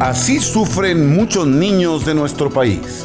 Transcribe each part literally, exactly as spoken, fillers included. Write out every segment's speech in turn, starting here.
Así sufren muchos niños de nuestro país.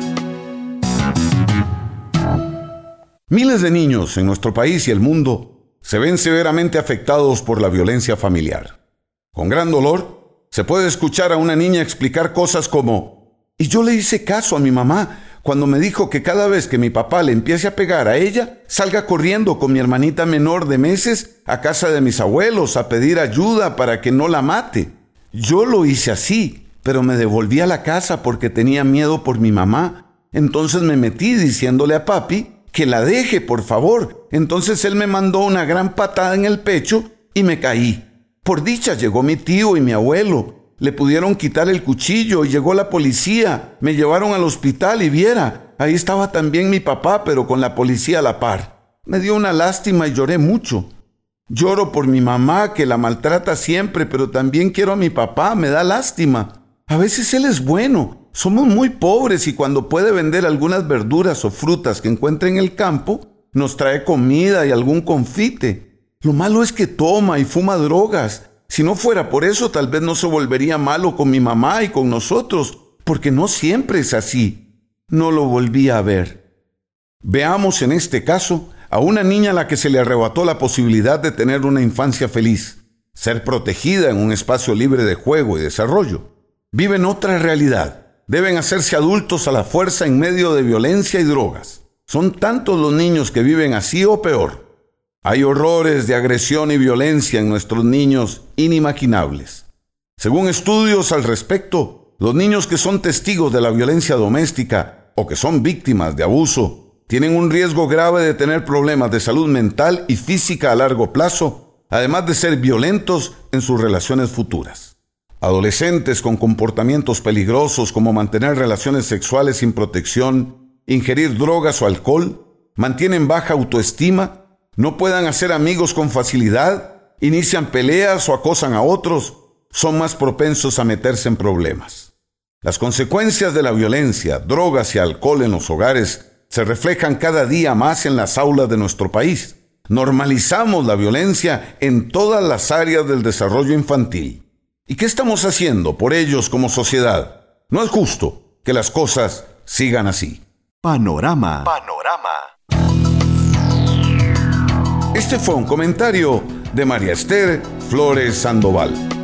Miles de niños en nuestro país y el mundo se ven severamente afectados por la violencia familiar. Con gran dolor, se puede escuchar a una niña explicar cosas como: y yo le hice caso a mi mamá cuando me dijo que cada vez que mi papá le empiece a pegar a ella, salga corriendo con mi hermanita menor de meses a casa de mis abuelos a pedir ayuda para que no la mate. Yo lo hice así, pero me devolví a la casa porque tenía miedo por mi mamá. Entonces me metí diciéndole a papi que la deje, por favor. Entonces él me mandó una gran patada en el pecho y me caí. Por dicha llegó mi tío y mi abuelo. Le pudieron quitar el cuchillo y llegó la policía. Me llevaron al hospital y viera, ahí estaba también mi papá, pero con la policía a la par. Me dio una lástima y lloré mucho. Lloro por mi mamá, que la maltrata siempre, pero también quiero a mi papá, me da lástima. A veces él es bueno. Somos muy pobres y cuando puede vender algunas verduras o frutas que encuentre en el campo, nos trae comida y algún confite. Lo malo es que toma y fuma drogas. Si no fuera por eso, tal vez no se volvería malo con mi mamá y con nosotros, porque no siempre es así. No lo volví a ver. Veamos en este caso a una niña a la que se le arrebató la posibilidad de tener una infancia feliz, ser protegida en un espacio libre de juego y desarrollo. Viven otra realidad. Deben hacerse adultos a la fuerza en medio de violencia y drogas. Son tantos los niños que viven así o peor. Hay horrores de agresión y violencia en nuestros niños inimaginables. Según estudios al respecto, los niños que son testigos de la violencia doméstica o que son víctimas de abuso tienen un riesgo grave de tener problemas de salud mental y física a largo plazo, además de ser violentos en sus relaciones futuras. Adolescentes con comportamientos peligrosos como mantener relaciones sexuales sin protección, ingerir drogas o alcohol, mantienen baja autoestima, no puedan hacer amigos con facilidad, inician peleas o acosan a otros, son más propensos a meterse en problemas. Las consecuencias de la violencia, drogas y alcohol en los hogares se reflejan cada día más en las aulas de nuestro país. Normalizamos la violencia en todas las áreas del desarrollo infantil. ¿Y qué estamos haciendo por ellos como sociedad? No es justo que las cosas sigan así. Panorama. Panorama. Este fue un comentario de María Esther Flores Sandoval.